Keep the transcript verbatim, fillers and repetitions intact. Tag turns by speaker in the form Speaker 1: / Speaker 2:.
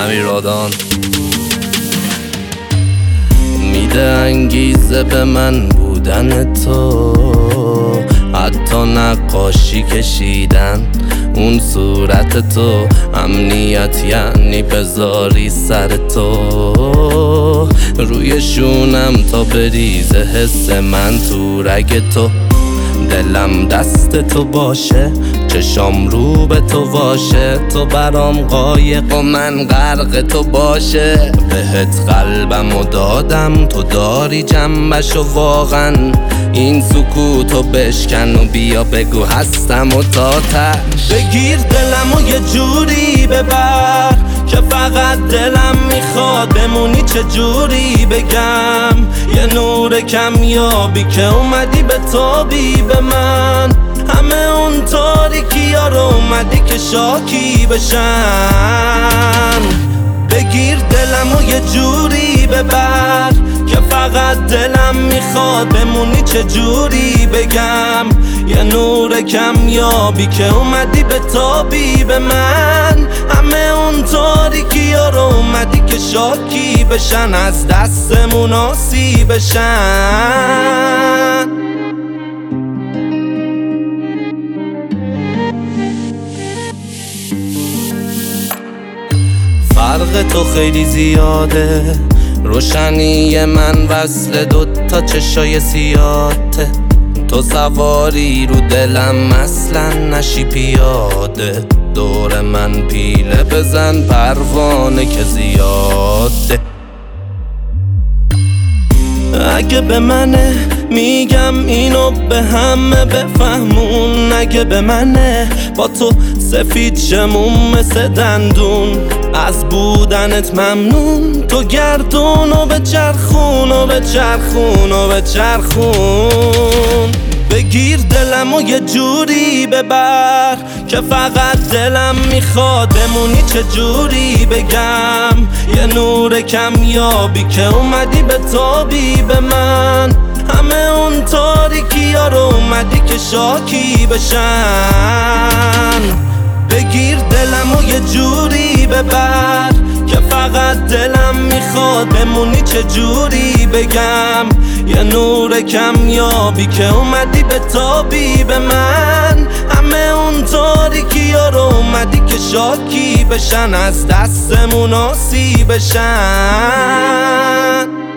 Speaker 1: امیرادان میده انگیزه به من بودن تو، حتی نقاشی کشیدن اون صورت تو، امنیت یعنی بذاری سر تو روی شونم تا بریزه حس من تو رگ تو. دلم دست تو باشه، چشام رو به تو باشه، تو برام قایق و من غرق تو باشه. بهت قلبمو دادم تو داری جنبشو، واقعا این سکوتو بشکن و بیا بگو هستم و تا تش. بگیر دلمو یه جوری ببر که فقط دلم میخواد بمونی، چه جوری بگم یه نور کمیابی که اومدی به تابی به من. همه اون تاریکی ها رو اومدی که شاکی بشن. بگیر دلمو یه جوری ببر که فقط دلم میخواد بمونی، چه جوری بگم یه نور کمیابی که اومدی به تابی به من. همه اون تاریکی ها رو اومدی که شاکی بشن، از دستمون آسی بشن. فرق تو خیلی زیاده، روشنی من وصل دوتا چشای سیاته. تو سواری رو دلم اصلا نشی پیاده، دور من پیله بزن پروانه که زیاده. اگه به منه میگم اینو به همه بفهمون، اگه به منه با تو سفید شمون مثل دندون، از بودنت ممنون. تو گردون و به چرخون و به چرخون و به چرخون. بگیر دلمو یه جوری ببر که فقط دلم میخواد بمونی، چه جوری بگم یه نور کمیابی که اومدی به تابی به من. همه اون تاریکی ها رو اومدی که شاکی بشن. بگیر دلمو یه جوری ببر که فقط دلم میخواد بمونی، چه جوری بگم یه نور کمیابی که اومدی به تابی به من. همه اون تاریکی ها رو اومدی که شاکی بشن، از دستمون آسی بشن.